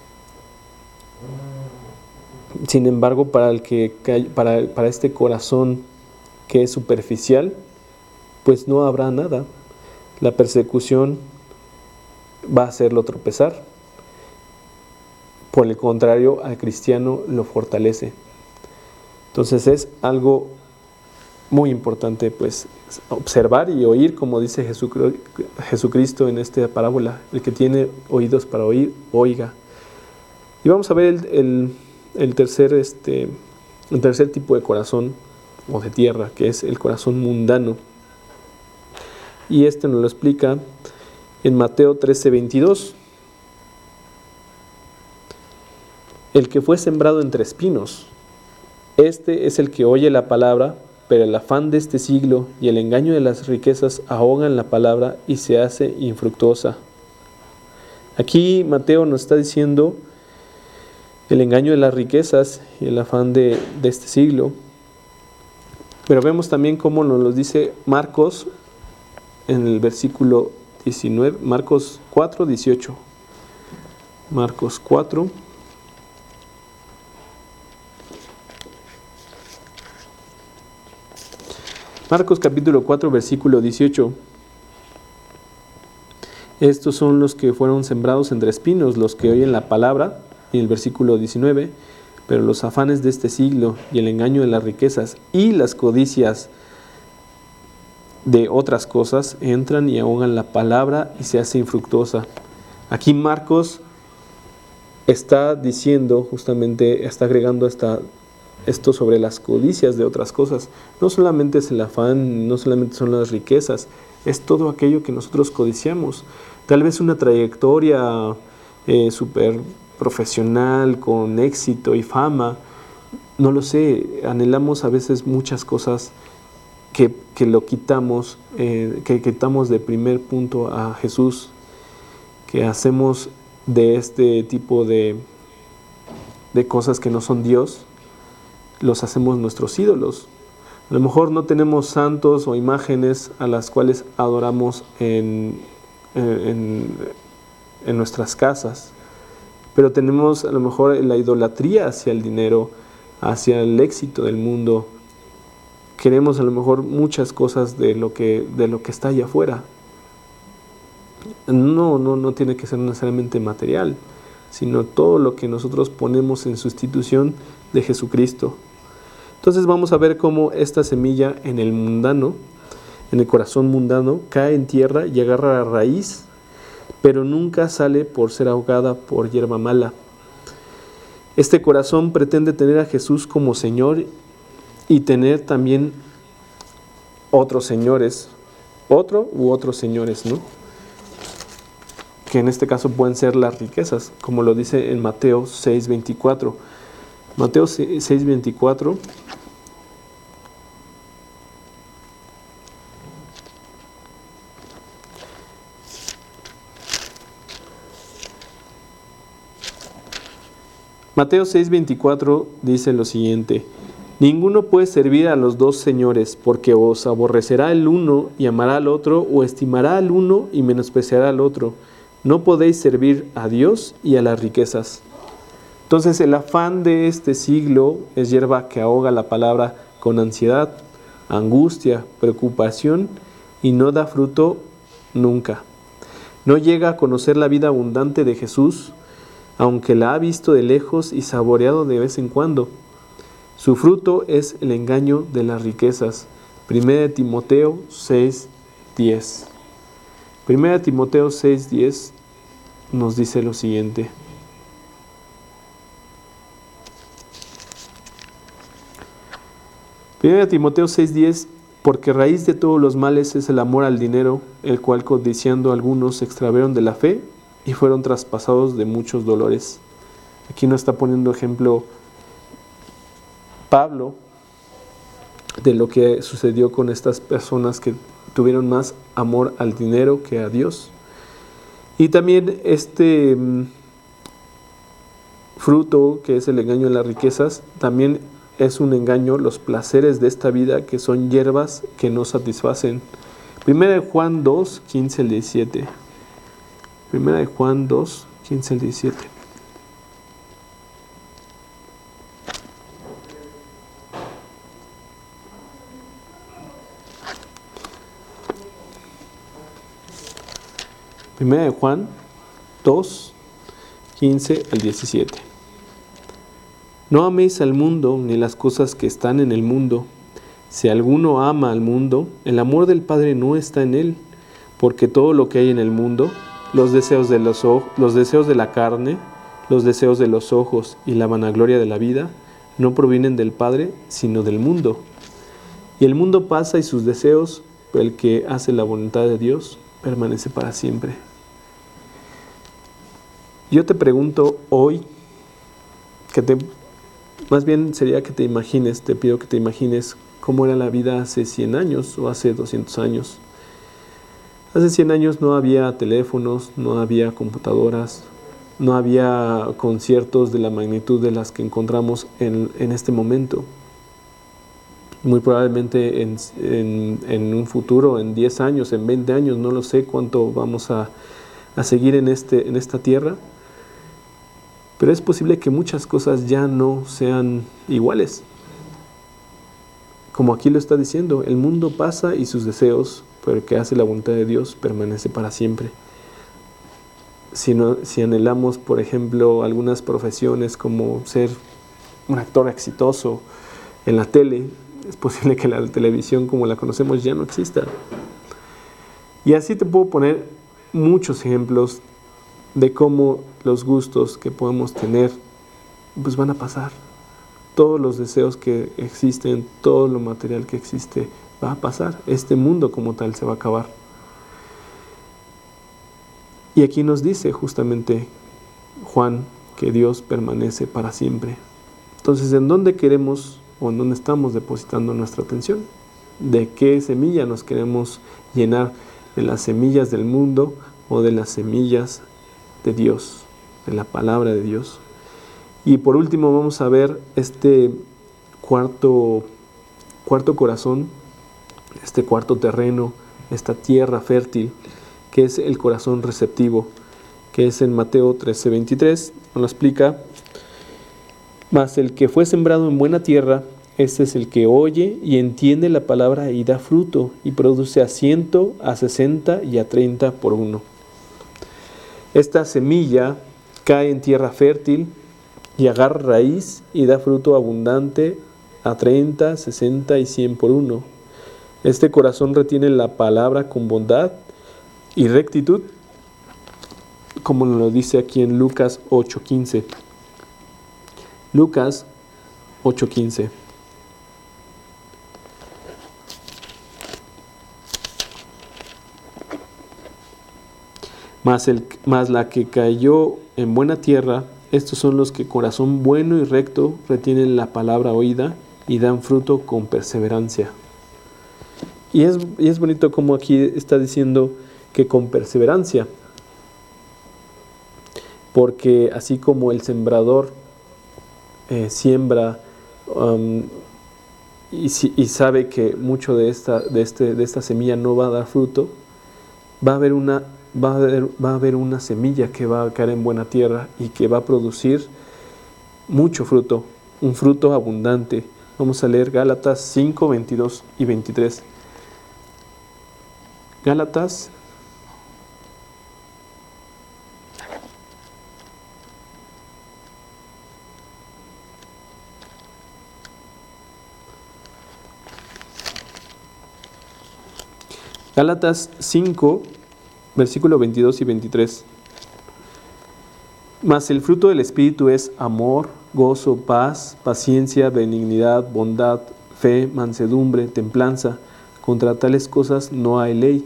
Sin embargo, para este corazón que es superficial, pues no habrá nada. La persecución va a hacerlo tropezar. Por el contrario, al cristiano lo fortalece. Entonces es algo muy importante, pues, observar y oír, como dice Jesucristo en esta parábola: el que tiene oídos para oír, oiga. Y vamos a ver el tercer tipo de corazón o de tierra, que es el corazón mundano. Y nos lo explica en Mateo 13:22. El que fue sembrado entre espinos, este es el que oye la palabra, pero el afán de este siglo y el engaño de las riquezas ahogan la palabra y se hace infructuosa. Aquí Mateo nos está diciendo el engaño de las riquezas y el afán de este siglo. Pero vemos también cómo nos lo dice Marcos en el versículo 19, Marcos 4:18. Marcos 4. Marcos capítulo 4, versículo 18. Estos son los que fueron sembrados entre espinos, los que oyen la palabra, y el versículo 19, pero los afanes de este siglo y el engaño de las riquezas y las codicias de otras cosas entran y ahogan la palabra y se hace infructuosa. Aquí Marcos está diciendo, justamente está agregando esto sobre las codicias de otras cosas. No solamente es el afán, no solamente son las riquezas, es todo aquello que nosotros codiciamos. Tal vez una trayectoria súper profesional, con éxito y fama, no lo sé, anhelamos a veces muchas cosas que lo quitamos, que quitamos de primer punto a Jesús, que hacemos de este tipo de cosas que no son Dios, los hacemos nuestros ídolos. A lo mejor no tenemos santos o imágenes a las cuales adoramos en nuestras casas, pero tenemos a lo mejor la idolatría hacia el dinero, hacia el éxito del mundo. Queremos a lo mejor muchas cosas de lo que está allá afuera. No tiene que ser necesariamente material, sino todo lo que nosotros ponemos en sustitución de Jesucristo. Entonces vamos a ver cómo esta semilla en el mundano, en el corazón mundano, cae en tierra y agarra la raíz, pero nunca sale por ser ahogada por hierba mala. Este corazón pretende tener a Jesús como Señor y tener también otros señores, otros señores, ¿no? Que en este caso pueden ser las riquezas, como lo dice en Mateo 6:24. Mateo 6:24. Mateo 6:24 dice lo siguiente: ninguno puede servir a los dos señores, porque os aborrecerá el uno y amará al otro, o estimará al uno y menospreciará al otro. No podéis servir a Dios y a las riquezas. Entonces el afán de este siglo es hierba que ahoga la palabra con ansiedad, angustia, preocupación y no da fruto nunca. No llega a conocer la vida abundante de Jesús, aunque la ha visto de lejos y saboreado de vez en cuando. Su fruto es el engaño de las riquezas. 1 Timoteo 6:10. 1 Timoteo 6:10 nos dice lo siguiente: Timoteo 6:10, porque raíz de todos los males es el amor al dinero, el cual codiciando algunos se extraviaron de la fe y fueron traspasados de muchos dolores. Aquí nos está poniendo ejemplo Pablo de lo que sucedió con estas personas que tuvieron más amor al dinero que a Dios. Y también este fruto, que es el engaño de las riquezas, también es un engaño los placeres de esta vida, que son hierbas que no satisfacen. 1 Juan 2, 15 al 17. 1 Juan 2, 15 al 17. Primera de Juan 2, 15 al 17. No améis al mundo ni las cosas que están en el mundo. Si alguno ama al mundo, el amor del Padre no está en él, porque todo lo que hay en el mundo, los deseos de la carne, los deseos de los ojos y la vanagloria de la vida, no provienen del Padre, sino del mundo. Y el mundo pasa y sus deseos, pero el que hace la voluntad de Dios permanece para siempre. Yo te pregunto hoy, más bien sería que te imagines, te pido que te imagines cómo era la vida hace 100 años o hace 200 años. Hace 100 años no había teléfonos, no había computadoras, no había conciertos de la magnitud de las que encontramos en este momento. Muy probablemente en un futuro, en 10 años, en 20 años, no lo sé cuánto vamos a seguir en esta tierra, pero es posible que muchas cosas ya no sean iguales. Como aquí lo está diciendo, el mundo pasa y sus deseos, pero el que hace la voluntad de Dios permanece para siempre. Si anhelamos, por ejemplo, algunas profesiones como ser un actor exitoso en la tele, es posible que la televisión como la conocemos ya no exista. Y así te puedo poner muchos ejemplos de cómo los gustos que podemos tener pues van a pasar. Todos los deseos que existen, todo lo material que existe va a pasar. Este mundo como tal se va a acabar. Y aquí nos dice justamente Juan que Dios permanece para siempre. Entonces, ¿en dónde queremos o en dónde estamos depositando nuestra atención? ¿De qué semilla nos queremos llenar? ¿De las semillas del mundo o de las semillas de Dios, de la palabra de Dios? Y por último vamos a ver este cuarto corazón, este cuarto terreno, esta tierra fértil, que es el corazón receptivo, que es en Mateo 13:23, nos lo explica. Mas el que fue sembrado en buena tierra, este es el que oye y entiende la palabra y da fruto, y produce a 100, a 60 y a 30 por uno. Esta semilla cae en tierra fértil y agarra raíz y da fruto abundante a 30, 60 y 100 por uno. Este corazón retiene la palabra con bondad y rectitud, como nos lo dice aquí en Lucas 8:15. Lucas 8:15. Mas la que cayó en buena tierra, estos son los que corazón bueno y recto retienen la palabra oída y dan fruto con perseverancia. Y es bonito como aquí está diciendo que con perseverancia, porque así como el sembrador siembra y sabe que mucho de esta semilla no va a dar fruto, va a haber una semilla que va a caer en buena tierra y que va a producir mucho fruto, un fruto abundante. Vamos a leer Gálatas 5, 22 y 23. Gálatas 5, versículo 22 y 23. Mas el fruto del Espíritu es amor, gozo, paz, paciencia, benignidad, bondad, fe, mansedumbre, templanza. Contra tales cosas no hay ley.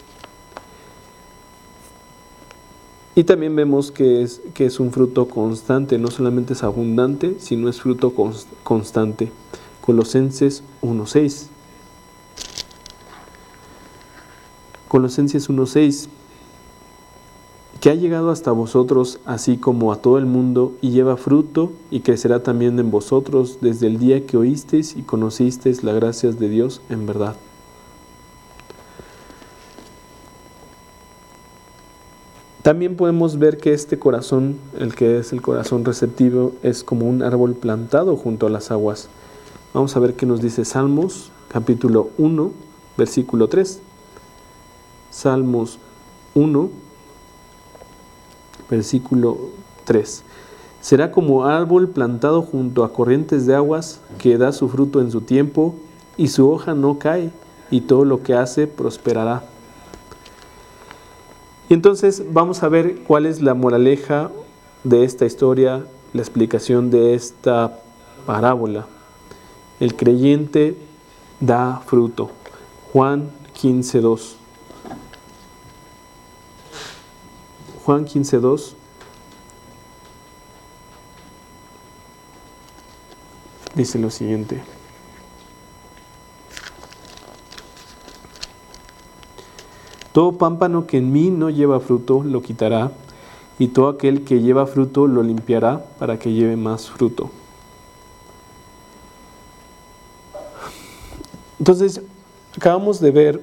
Y también vemos que es un fruto constante, no solamente es abundante, sino es fruto constante. Colosenses 1:6. Colosenses 1:6, que ha llegado hasta vosotros, así como a todo el mundo, y lleva fruto, y crecerá también en vosotros desde el día que oísteis y conocisteis las gracias de Dios en verdad. También podemos ver que este corazón, el que es el corazón receptivo, es como un árbol plantado junto a las aguas. Vamos a ver qué nos dice Salmos, capítulo 1, versículo 3. Salmos 1, versículo 3. Será como árbol plantado junto a corrientes de aguas, que da su fruto en su tiempo, y su hoja no cae, y todo lo que hace prosperará. Y entonces vamos a ver cuál es la moraleja de esta historia, la explicación de esta parábola. El creyente da fruto. Juan 15:2. Juan 15:2 dice lo siguiente. Todo pámpano que en mí no lleva fruto lo quitará, y todo aquel que lleva fruto lo limpiará para que lleve más fruto. Entonces, acabamos de ver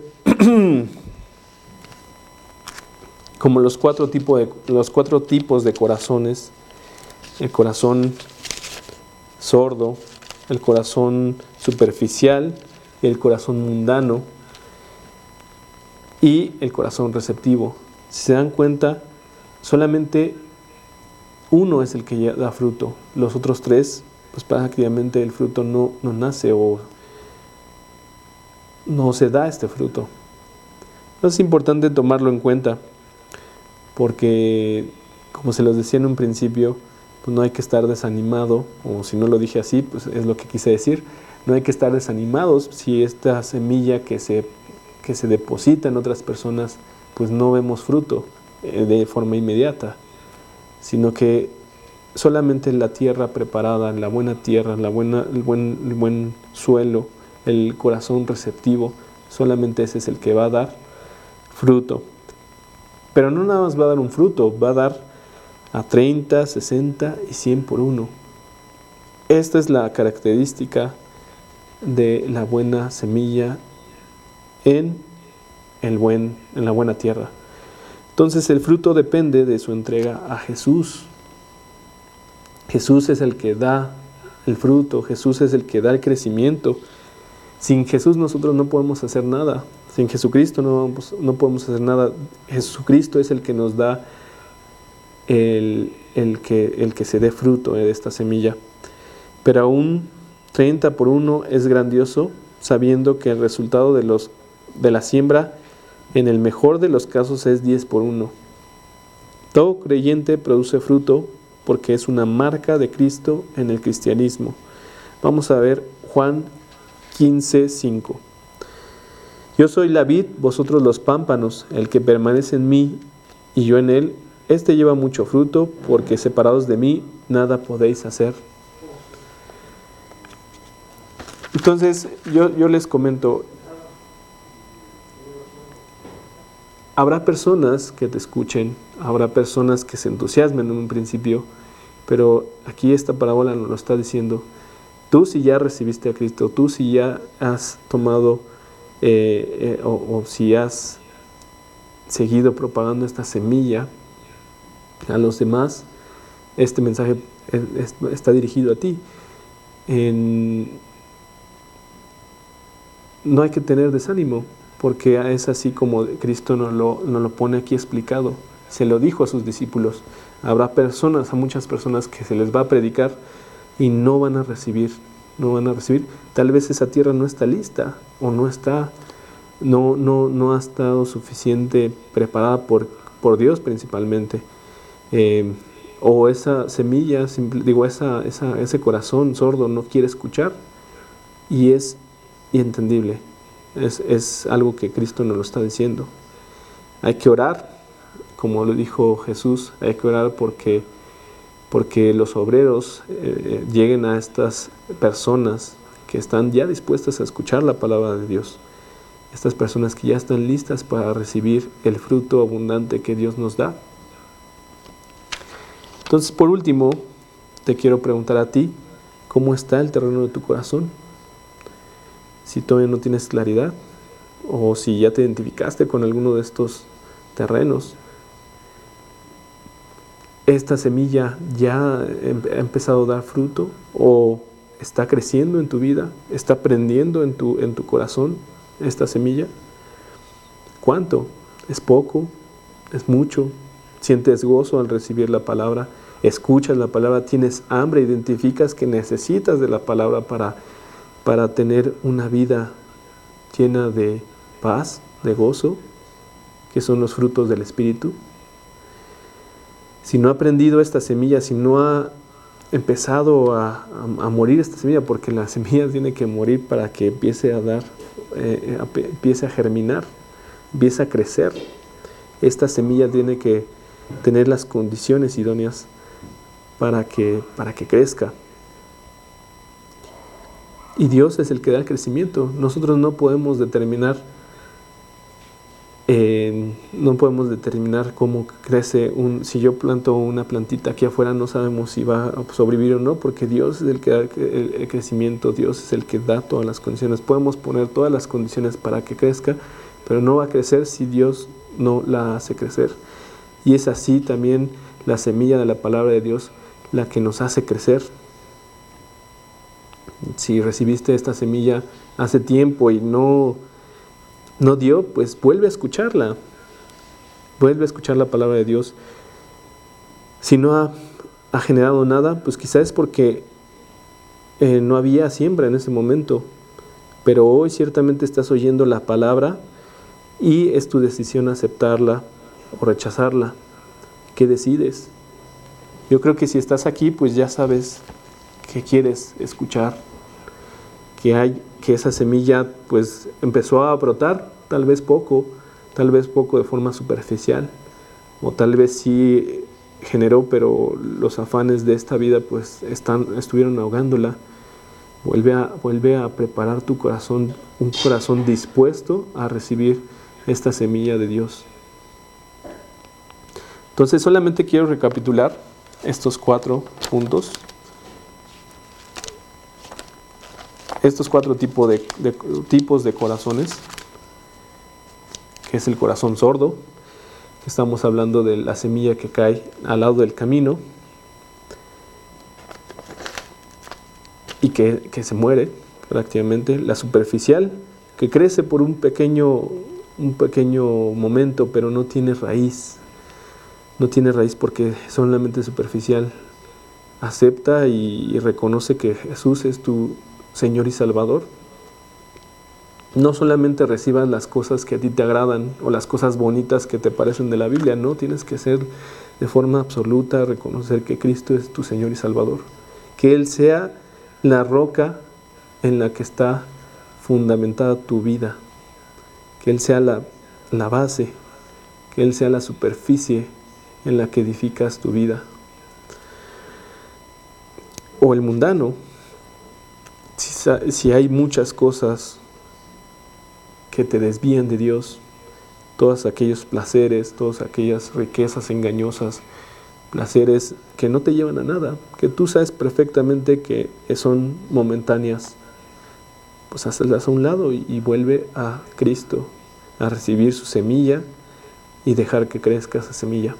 como los cuatro tipos de corazones: el corazón sordo, el corazón superficial, el corazón mundano y el corazón receptivo. Si se dan cuenta, solamente uno es el que ya da fruto. Los otros tres, pues prácticamente el fruto no nace o no se da este fruto. Entonces es importante tomarlo en cuenta, porque, como se los decía en un principio, pues no hay que estar desanimado, o si no lo dije así, pues es lo que quise decir. No hay que estar desanimados si esta semilla que se deposita en otras personas, pues no vemos fruto de forma inmediata, sino que solamente la tierra preparada, la buena tierra, el buen suelo, el corazón receptivo, solamente ese es el que va a dar fruto. Pero no nada más va a dar un fruto, va a dar a 30, 60 y 100 por uno. Esta es la característica de la buena semilla en la buena tierra. Entonces el fruto depende de su entrega a Jesús. Jesús es el que da el fruto, Jesús es el que da el crecimiento. Sin Jesús nosotros no podemos hacer nada. Sin Jesucristo no podemos hacer nada. Jesucristo es el que nos da el que se dé fruto de esta semilla. Pero aún 30 por 1 es grandioso, sabiendo que el resultado de la siembra, en el mejor de los casos, es 10 por 1. Todo creyente produce fruto porque es una marca de Cristo en el cristianismo. Vamos a ver Juan 15:5. Yo soy la vid, vosotros los pámpanos. El que permanece en mí y yo en él, este lleva mucho fruto, porque separados de mí nada podéis hacer. Entonces, yo les comento, habrá personas que te escuchen, habrá personas que se entusiasmen en un principio, pero aquí esta parábola nos lo está diciendo. Tú, si ya recibiste a Cristo, tú si ya has tomado o si has seguido propagando esta semilla a los demás, este mensaje está dirigido a ti. No hay que tener desánimo, porque es así como Cristo nos lo pone aquí explicado. Se lo dijo a sus discípulos. Habrá muchas personas que se les va a predicar y no van a recibir. Tal vez esa tierra no está lista, o no ha estado suficiente preparada por Dios principalmente. O esa semilla, ese corazón sordo no quiere escuchar, y es entendible. Es algo que Cristo nos lo está diciendo. Hay que orar, como lo dijo Jesús, hay que orar porque los obreros lleguen a estas personas que están ya dispuestas a escuchar la palabra de Dios. Estas personas que ya están listas para recibir el fruto abundante que Dios nos da. Entonces, por último, te quiero preguntar a ti, ¿cómo está el terreno de tu corazón? Si todavía no tienes claridad, o si ya te identificaste con alguno de estos terrenos, ¿esta semilla ya ha empezado a dar fruto? ¿O está creciendo en tu vida? ¿Está prendiendo en tu corazón esta semilla? ¿Cuánto? ¿Es poco? ¿Es mucho? ¿Sientes gozo al recibir la palabra? ¿Escuchas la palabra? ¿Tienes hambre? ¿Identificas que necesitas de la palabra para tener una vida llena de paz, de gozo, que son los frutos del Espíritu? Si no ha aprendido esta semilla, si no ha empezado a morir esta semilla, porque la semilla tiene que morir para que empiece a dar, empiece a germinar, empiece a crecer. Esta semilla tiene que tener las condiciones idóneas para que crezca. Y Dios es el que da el crecimiento. Nosotros no podemos determinar cómo crece si yo planto una plantita aquí afuera, no sabemos si va a sobrevivir o no, porque Dios es el que da el crecimiento, Dios es el que da todas las condiciones. Podemos poner todas las condiciones para que crezca, pero no va a crecer si Dios no la hace crecer. Y es así también la semilla de la palabra de Dios la que nos hace crecer. Si recibiste esta semilla hace tiempo y no dio, pues vuelve a escucharla. Vuelve a escuchar la palabra de Dios. Si no ha generado nada, pues quizás es porque no había siembra en ese momento. Pero hoy ciertamente estás oyendo la palabra y es tu decisión aceptarla o rechazarla. ¿Qué decides? Yo creo que si estás aquí, pues ya sabes que quieres escuchar, que esa semilla pues empezó a brotar, tal vez poco de forma superficial, o tal vez sí generó, pero los afanes de esta vida pues estuvieron ahogándola. Vuelve a preparar tu corazón, un corazón dispuesto a recibir esta semilla de Dios. Entonces solamente quiero recapitular estos 4 puntos. Estos 4 tipos de corazones, que es el corazón sordo, que estamos hablando de la semilla que cae al lado del camino y que se muere prácticamente. La superficial, que crece por un pequeño momento, pero no tiene raíz. No tiene raíz porque es solamente superficial. Acepta y reconoce que Jesús es tu Señor y Salvador. No solamente recibas las cosas que a ti te agradan o las cosas bonitas que te parecen de la Biblia, no, tienes que ser de forma absoluta, reconocer que Cristo es tu Señor y Salvador. Que Él sea la roca en la que está fundamentada tu vida. Que Él sea la base, que Él sea la superficie en la que edificas tu vida. O el mundano, si hay muchas cosas que te desvían de Dios, todos aquellos placeres, todas aquellas riquezas engañosas, placeres que no te llevan a nada, que tú sabes perfectamente que son momentáneas, pues hazlas a un lado y vuelve a Cristo, a recibir su semilla y dejar que crezca esa semilla.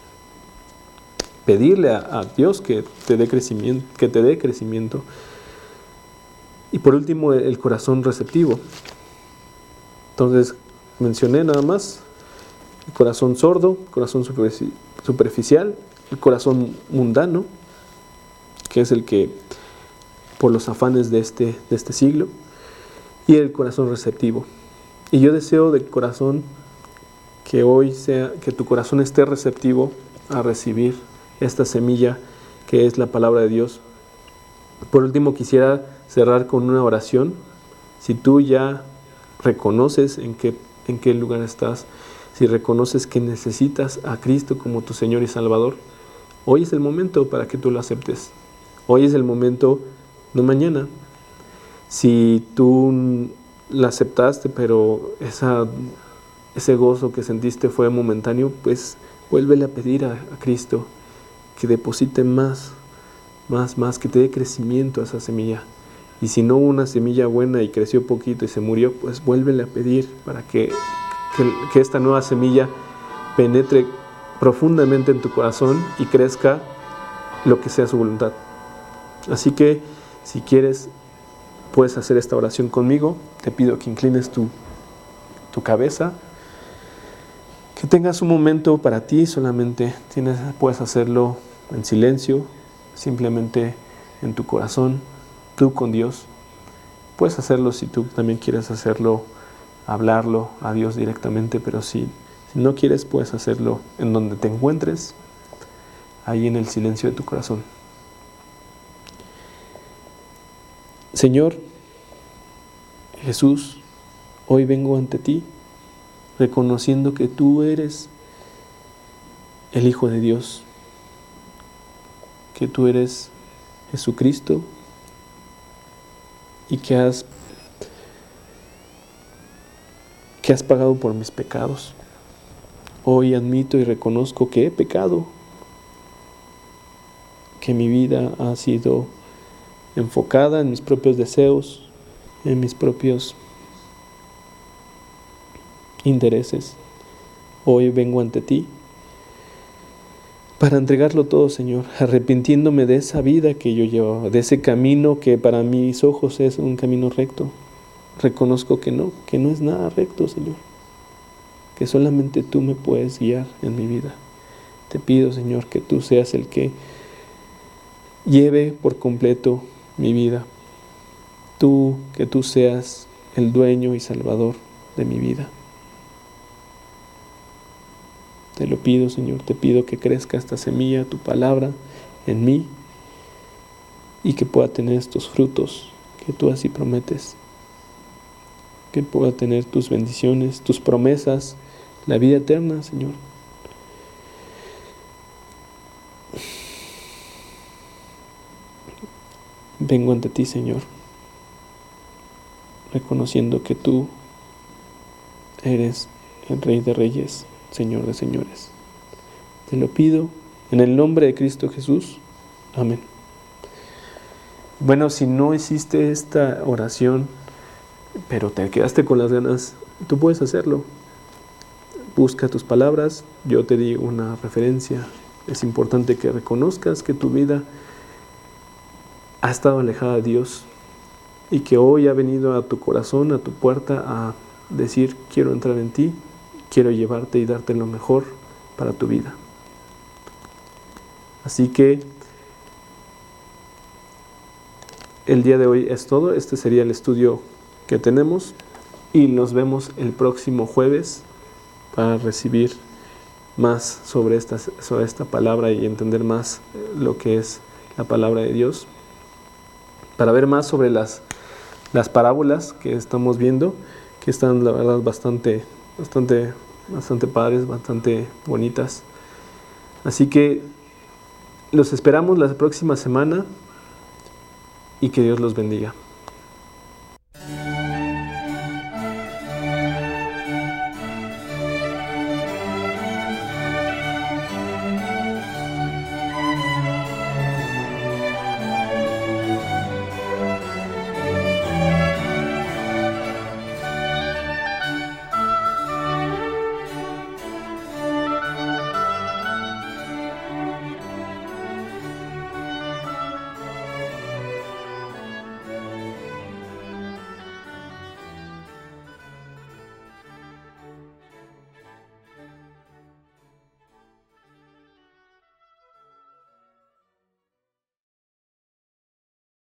Pedirle a Dios que te dé crecimiento. Y por último, el corazón receptivo. Entonces, mencioné nada más el corazón sordo, el corazón superficial, el corazón mundano, que es el que por los afanes de este siglo, y el corazón receptivo. Y yo deseo de corazón que hoy que tu corazón esté receptivo a recibir esta semilla que es la palabra de Dios. Por último, quisiera cerrar con una oración. Si tú ya reconoces en qué lugar estás, si reconoces que necesitas a Cristo como tu Señor y Salvador, hoy es el momento para que tú lo aceptes. Hoy es el momento, no mañana. Si tú la aceptaste, pero ese gozo que sentiste fue momentáneo, pues vuélvele a pedir a Cristo que deposite más, que te dé crecimiento a esa semilla. Y si no hubo una semilla buena y creció poquito y se murió, pues vuélvele a pedir para que esta nueva semilla penetre profundamente en tu corazón y crezca lo que sea su voluntad. Así que, si quieres, puedes hacer esta oración conmigo. Te pido que inclines tu cabeza, que tengas un momento para ti, solamente puedes hacerlo en silencio, simplemente en tu corazón, tú con Dios. Puedes hacerlo si tú también quieres hacerlo, hablarlo a Dios directamente, pero si no quieres, puedes hacerlo en donde te encuentres, ahí en el silencio de tu corazón. Señor Jesús, hoy vengo ante ti reconociendo que tú eres el Hijo de Dios, que tú eres Jesucristo y que has pagado por mis pecados. Hoy admito y reconozco que he pecado, que mi vida ha sido enfocada en mis propios deseos, en mis propios intereses. Hoy vengo ante ti para entregarlo todo, Señor, arrepintiéndome de esa vida que yo llevaba, de ese camino que para mis ojos es un camino recto. Reconozco que no es nada recto, Señor, que solamente tú me puedes guiar en mi vida. Te pido, Señor, que tú seas el que lleve por completo mi vida. Que tú seas el dueño y salvador de mi vida. Te lo pido, Señor, te pido que crezca esta semilla, tu palabra, en mí y que pueda tener estos frutos que tú así prometes. Que pueda tener tus bendiciones, tus promesas, la vida eterna, Señor. Vengo ante ti, Señor, reconociendo que tú eres el Rey de Reyes, Señor de Señores. Te lo pido en el nombre de Cristo Jesús. Amén. Bueno, si no hiciste esta oración, pero te quedaste con las ganas, tú puedes hacerlo. Busca tus palabras, yo te digo una referencia. Es importante que reconozcas que tu vida ha estado alejada de Dios y que hoy ha venido a tu corazón, a tu puerta, a decir: quiero entrar en ti, quiero llevarte y darte lo mejor para tu vida. Así que el día de hoy es todo. Este sería el estudio que tenemos y nos vemos el próximo jueves para recibir más sobre esta palabra y entender más lo que es la palabra de Dios, para ver más sobre las parábolas que estamos viendo, que están, la verdad, bastante padres, bastante bonitas. Así que los esperamos la próxima semana y que Dios los bendiga.